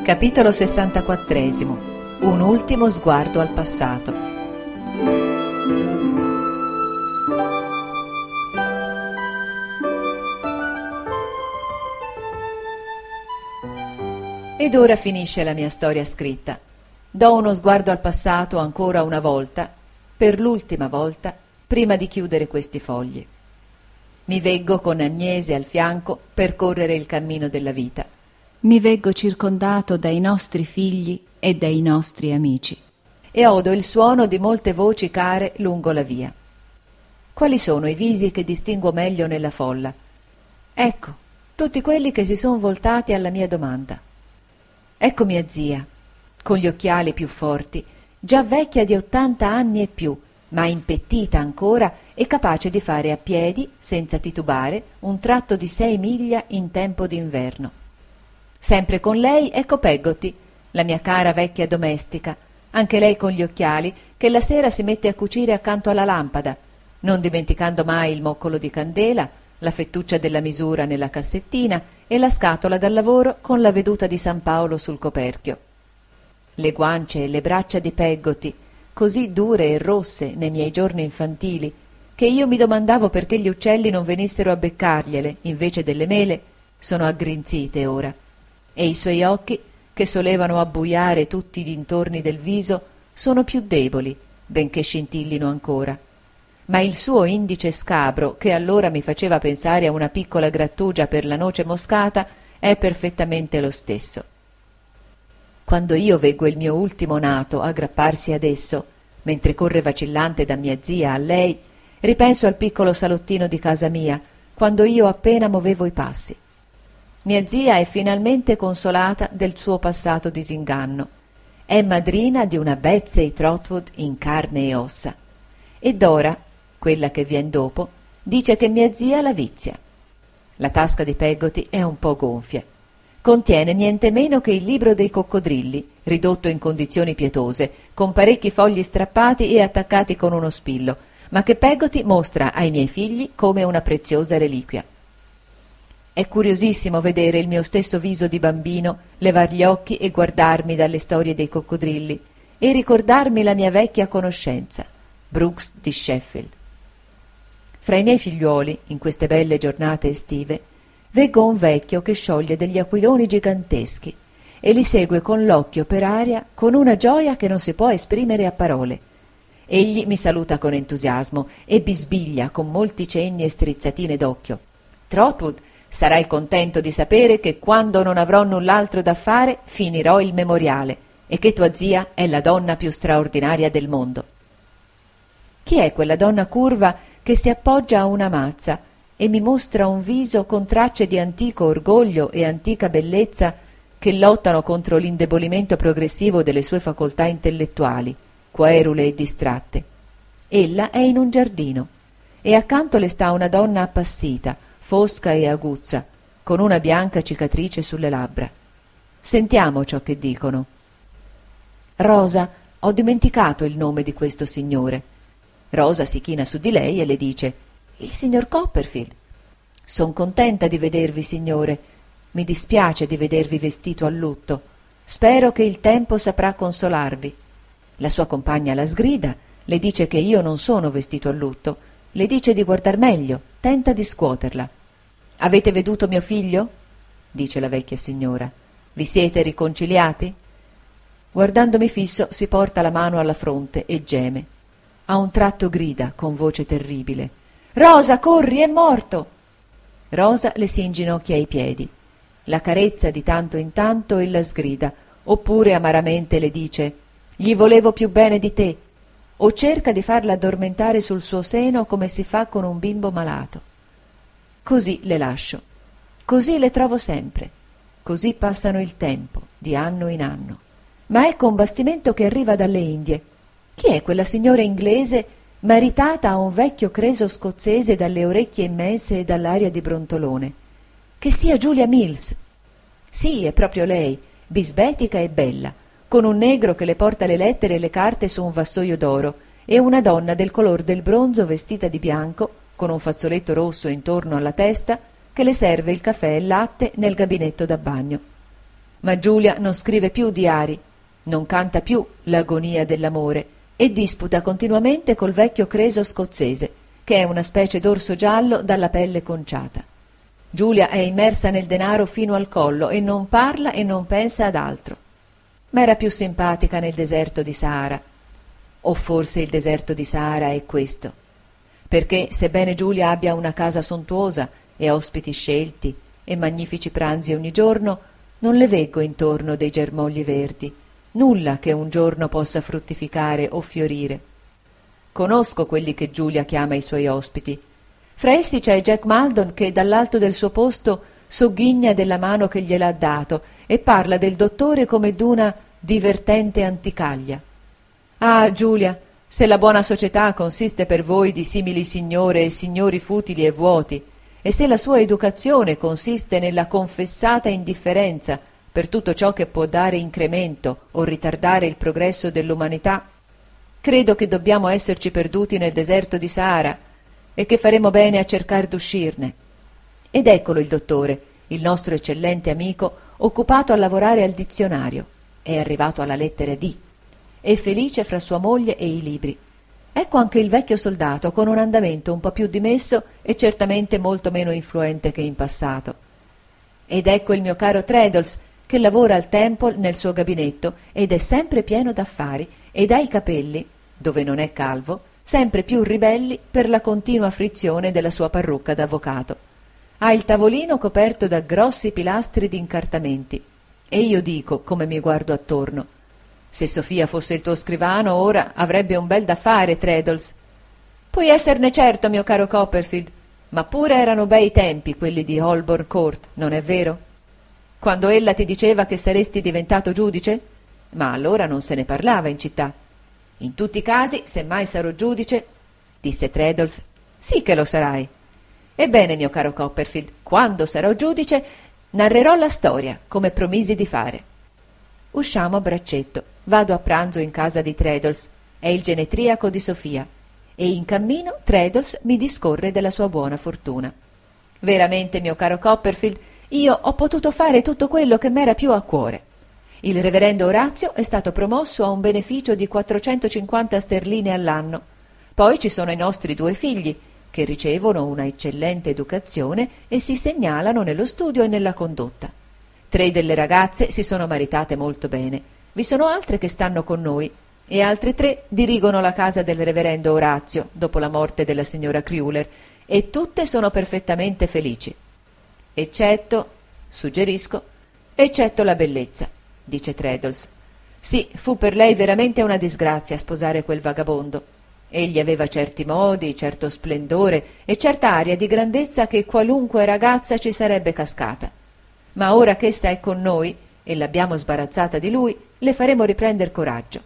Capitolo 64. Un ultimo sguardo al passato. Ed ora finisce la mia storia scritta. Do uno sguardo al passato ancora una volta, per l'ultima volta, prima di chiudere questi fogli. Mi veggo con Agnese al fianco percorrere il cammino della vita. Mi veggo circondato dai nostri figli e dai nostri amici. E odo il suono di molte voci care lungo la via. Quali sono i visi che distinguo meglio nella folla? Ecco, tutti quelli che si sono voltati alla mia domanda. Ecco mia zia, con gli occhiali più forti, già vecchia di 80 anni e più, ma impettita ancora e capace di fare a piedi, senza titubare, un tratto di 6 miglia in tempo d'inverno. Sempre con lei ecco Peggotty, la mia cara vecchia domestica, anche lei con gli occhiali, che la sera si mette a cucire accanto alla lampada, non dimenticando mai il moccolo di candela, la fettuccia della misura nella cassettina e la scatola da lavoro con la veduta di San Paolo sul coperchio. Le guance e le braccia di Peggotty, così dure e rosse nei miei giorni infantili, che io mi domandavo perché gli uccelli non venissero a beccargliele invece delle mele, sono aggrinzite ora. E i suoi occhi, che solevano abbuiare tutti i dintorni del viso, sono più deboli, benché scintillino ancora. Ma il suo indice scabro, che allora mi faceva pensare a una piccola grattugia per la noce moscata, è perfettamente lo stesso. Quando io veggo il mio ultimo nato aggrapparsi ad esso, mentre corre vacillante da mia zia a lei, ripenso al piccolo salottino di casa mia, quando io appena movevo i passi. Mia zia è finalmente consolata del suo passato disinganno. È madrina di una Betsey Trotwood in carne e ossa. E Dora, quella che vien dopo, dice che mia zia la vizia. La tasca di Peggotty è un po' gonfia. Contiene niente meno che il libro dei coccodrilli, ridotto in condizioni pietose, con parecchi fogli strappati e attaccati con uno spillo, ma che Peggotty mostra ai miei figli come una preziosa reliquia. È curiosissimo vedere il mio stesso viso di bambino, levar gli occhi e guardarmi dalle storie dei coccodrilli e ricordarmi la mia vecchia conoscenza, Brooks di Sheffield. Fra i miei figliuoli, in queste belle giornate estive, veggo un vecchio che scioglie degli aquiloni giganteschi e li segue con l'occhio per aria con una gioia che non si può esprimere a parole. Egli mi saluta con entusiasmo e bisbiglia con molti cenni e strizzatine d'occhio. Trotwood, sarai contento di sapere che quando non avrò null'altro da fare finirò il memoriale e che tua zia è la donna più straordinaria del mondo. Chi è quella donna curva che si appoggia a una mazza e mi mostra un viso con tracce di antico orgoglio e antica bellezza che lottano contro l'indebolimento progressivo delle sue facoltà intellettuali, querule e distratte? Ella è in un giardino e accanto le sta una donna appassita, fosca e aguzza, con una bianca cicatrice sulle labbra. Sentiamo ciò che dicono. Rosa, ho dimenticato il nome di questo signore. Rosa si china su di lei e le dice: il signor Copperfield. Son contenta di vedervi, signore. Mi dispiace di vedervi vestito a lutto. Spero che il tempo saprà consolarvi. La sua compagna la sgrida, le dice che io non sono vestito a lutto. Le dice di guardar meglio, tenta di scuoterla. Avete veduto mio figlio? Dice la vecchia signora. Vi siete riconciliati? Guardandomi fisso si porta la mano alla fronte e geme. A un tratto grida con voce terribile: Rosa, corri, è morto! Rosa le si inginocchia ai piedi, la carezza di tanto in tanto e la sgrida, oppure amaramente le dice: gli volevo più bene di te, o cerca di farla addormentare sul suo seno come si fa con un bimbo malato. Così le lascio, così le trovo sempre, così passano il tempo, di anno in anno. Ma ecco un bastimento che arriva dalle Indie. Chi è quella signora inglese maritata a un vecchio creso scozzese dalle orecchie immense e dall'aria di brontolone? Che sia Julia Mills. Sì, è proprio lei, bisbetica e bella, con un negro che le porta le lettere e le carte su un vassoio d'oro e una donna del color del bronzo vestita di bianco, con un fazzoletto rosso intorno alla testa, che le serve il caffè e il latte nel gabinetto da bagno. ma Giulia non scrive più diari, non canta più l'agonia dell'amore e disputa continuamente col vecchio creso scozzese, che è una specie d'orso giallo dalla pelle conciata. Giulia è immersa nel denaro fino al collo e non parla e non pensa ad altro. Ma era più simpatica nel deserto di Sahara. O forse il deserto di Sahara è questo. Perché, sebbene Giulia abbia una casa sontuosa e ospiti scelti e magnifici pranzi ogni giorno, non le veggo intorno dei germogli verdi, nulla che un giorno possa fruttificare o fiorire. Conosco quelli che Giulia chiama i suoi ospiti. Fra essi c'è Jack Maldon che dall'alto del suo posto sogghigna della mano che gliel'ha dato e parla del dottore come d'una divertente anticaglia. Ah, Giulia, se la buona società consiste per voi di simili signore e signori futili e vuoti, e se la sua educazione consiste nella confessata indifferenza per tutto ciò che può dare incremento o ritardare il progresso dell'umanità, credo che dobbiamo esserci perduti nel deserto di Sahara e che faremo bene a cercare d'uscirne. Ed eccolo il dottore, il nostro eccellente amico, occupato a lavorare al dizionario. È arrivato alla lettera D. È felice fra sua moglie e i libri. Ecco anche il vecchio soldato con un andamento un po' più dimesso e certamente molto meno influente che in passato. Ed ecco il mio caro Traddles, che lavora al Temple nel suo gabinetto ed è sempre pieno d'affari ed ha i capelli, dove non è calvo, sempre più ribelli per la continua frizione della sua parrucca d'avvocato. Ha il tavolino coperto da grossi pilastri d'incartamenti e io dico, come mi guardo attorno, se Sofia fosse il tuo scrivano ora avrebbe un bel da fare, Traddles. Puoi esserne certo, mio caro Copperfield, ma pure erano bei tempi quelli di Holborn Court, non è vero? Quando ella ti diceva che saresti diventato giudice? Ma allora non se ne parlava in città. In tutti i casi, se mai sarò giudice, disse Traddles, sì che lo sarai. Ebbene, mio caro Copperfield, quando sarò giudice narrerò la storia, come promisi di fare. Usciamo a braccetto, vado a pranzo in casa di Traddles, è il genetriaco di Sofia, e in cammino Traddles mi discorre della sua buona fortuna. Veramente, mio caro Copperfield, io ho potuto fare tutto quello che m'era più a cuore. Il reverendo Orazio è stato promosso a un beneficio di 450 sterline all'anno. Poi ci sono i nostri 2 figli, che ricevono una eccellente educazione e si segnalano nello studio e nella condotta. 3 delle ragazze si sono maritate molto bene. Vi sono altre che stanno con noi e altre 3 dirigono la casa del reverendo Orazio dopo la morte della signora Crewler e tutte sono perfettamente felici. Eccetto, suggerisco, eccetto la bellezza, dice Traddles. Sì, fu per lei veramente una disgrazia sposare quel vagabondo. Egli aveva certi modi, certo splendore e certa aria di grandezza che qualunque ragazza ci sarebbe cascata. Ma ora che essa è con noi e l'abbiamo sbarazzata di lui, le faremo riprender coraggio.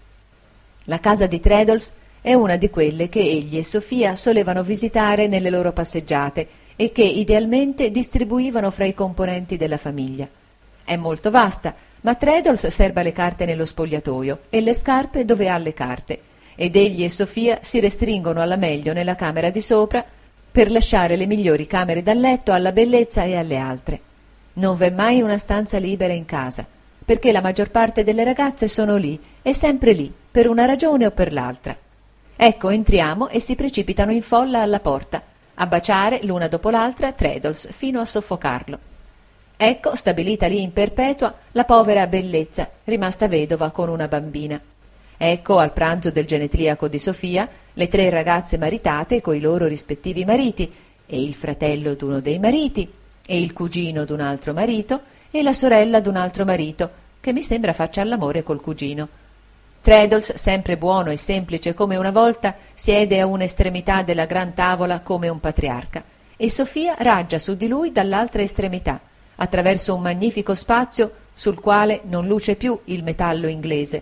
La casa di Traddles è una di quelle che egli e Sofia solevano visitare nelle loro passeggiate e che idealmente distribuivano fra i componenti della famiglia. È molto vasta, ma Traddles serba le carte nello spogliatoio e le scarpe dove ha le carte, ed egli e Sofia si restringono alla meglio nella camera di sopra per lasciare le migliori camere da letto alla bellezza e alle altre. Non v'è mai una stanza libera in casa, perché la maggior parte delle ragazze sono lì e sempre lì, per una ragione o per l'altra. Ecco, entriamo e si precipitano in folla alla porta, a baciare l'una dopo l'altra Traddles fino a soffocarlo. Ecco, stabilita lì in perpetua, la povera bellezza, rimasta vedova con una bambina. Ecco, al pranzo del genetriaco di Sofia, le 3 ragazze maritate coi loro rispettivi mariti, e il fratello d'uno dei mariti, e il cugino d'un altro marito, e la sorella d'un altro marito, che mi sembra faccia all'amore col cugino. Traddles, sempre buono e semplice come una volta, siede a un'estremità della gran tavola come un patriarca, e Sofia raggia su di lui dall'altra estremità, attraverso un magnifico spazio sul quale non luce più il metallo inglese.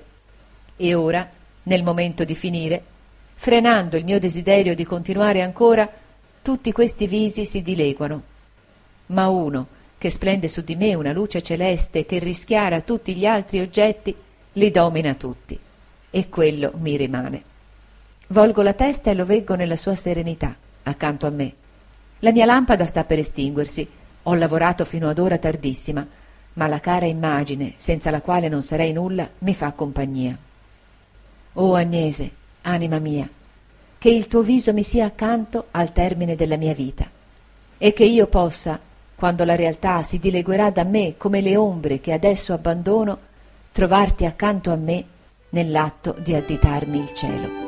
E ora, nel momento di finire, frenando il mio desiderio di continuare ancora, tutti questi visi si dileguano. Ma uno, che splende su di me una luce celeste che rischiara tutti gli altri oggetti, li domina tutti, e quello mi rimane. Volgo la testa e lo veggo nella sua serenità, accanto a me. La mia lampada sta per estinguersi, ho lavorato fino ad ora tardissima, ma la cara immagine, senza la quale non sarei nulla, mi fa compagnia. Oh Agnese, anima mia, che il tuo viso mi sia accanto al termine della mia vita, e che io possa, quando la realtà si dileguerà da me come le ombre che adesso abbandono, trovarti accanto a me nell'atto di additarmi il cielo.